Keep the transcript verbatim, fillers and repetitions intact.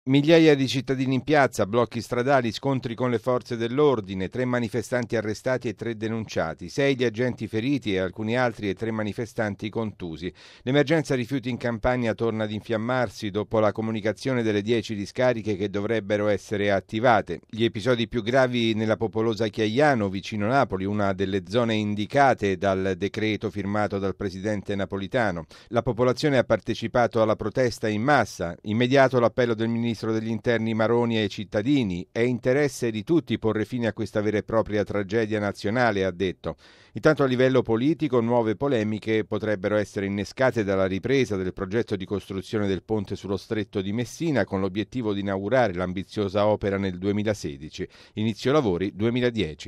Migliaia di cittadini in piazza, blocchi stradali, scontri con le forze dell'ordine, tre manifestanti arrestati e tre denunciati, sei gli agenti feriti e alcuni altri e tre manifestanti contusi. L'emergenza rifiuti in Campania torna ad infiammarsi dopo la comunicazione delle dieci discariche che dovrebbero essere attivate. Gli episodi più gravi nella popolosa Chiaiano, vicino Napoli, una delle zone indicate dal decreto firmato dal presidente Napolitano. La popolazione ha partecipato alla protesta in massa, immediato l'appello del ministro Ministro degli Interni Maroni ai cittadini. È interesse di tutti porre fine a questa vera e propria tragedia nazionale, ha detto. Intanto a livello politico nuove polemiche potrebbero essere innescate dalla ripresa del progetto di costruzione del ponte sullo stretto di Messina con l'obiettivo di inaugurare l'ambiziosa opera nel duemilasedici. Inizio lavori duemiladieci.